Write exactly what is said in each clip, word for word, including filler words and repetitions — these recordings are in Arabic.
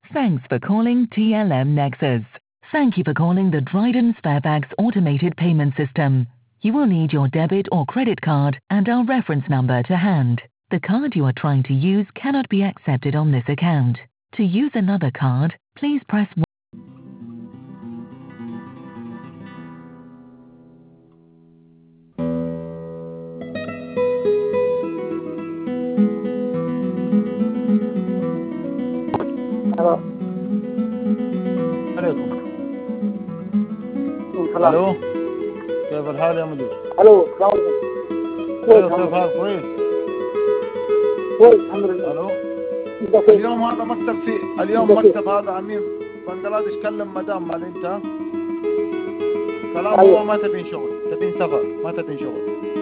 Thanks for calling T L M Nexus. Thank you for calling the Dryden Sparebags automated payment system. You will need your debit or credit card and our reference number to hand. The card you are trying to use cannot be accepted on this account. To use another card, please press one. الو عليكم. السلام. الو كيف الحال يا مدير؟ الو السلام عليكم. كويس كيف الحمد الحال؟ لله. كويس. كويس الحمد لله. الو انت كيف؟ اليوم هذا مكتب في اليوم انت كيف؟ مكتب هذا امين بنغلاديش كلم مدام مال انت كلام ايوه. هو ما تبين شغل، تبين سفر، ما تبين شغل.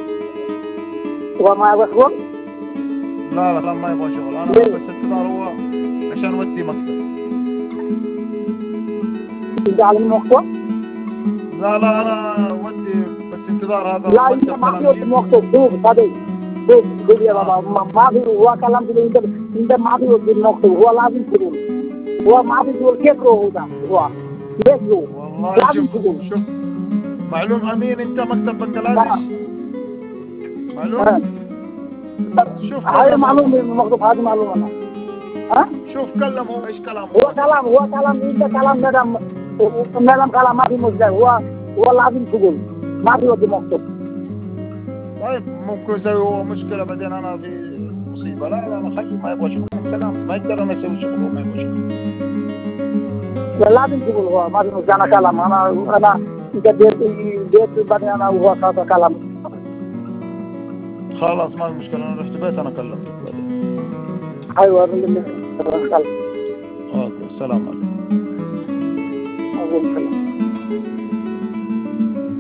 هو ما يبغى شغل؟ لا لا لا ما يبغى شغل، انا ليه؟ بس انتظار هو عشان ودي مكتب. انت على المكتب؟ لا لا انا ودي بس انتظار هذا لا انت مكتب ما كلام في وقت جيب. مكتب. شوف هذا شوف شوف يا بابا ما ما في. هو كلام كده انت انت ما في وقت مكتب. هو لازم تقول هو ما في شغل. كيف هو ده هو ليش هو والله لازم شوف تقول. شوف معلوم امين انت مكتب بنغلاديش معلوم. شوف هذه كلم معلومة هو. من المكتب. هذه معلومة أنا. ها؟ شوف كلم هو ايش كلام هو كلام هو كلام انت كلام مدام مدام كلام ما في مشكلة. هو هو لازم تقول ما في وقت مكتب. طيب ممكن يسوي هو مشكلة بعدين أنا في مصيبة. لا لا ما خليه ما يبغى شغل كلام ما يقدر أنا أسوي شغل وما يبغى شغل. لازم تقول هو ما في مشكلة. أنا كلام أنا أنا إنت بيت بيت بعدين أنا هو هذا كلام. خلاص ما في مشكلة أنا رحت بيت أنا كلمتك بعدين. أيوة كلام. أوكي السلام عليكم. أقول كلام.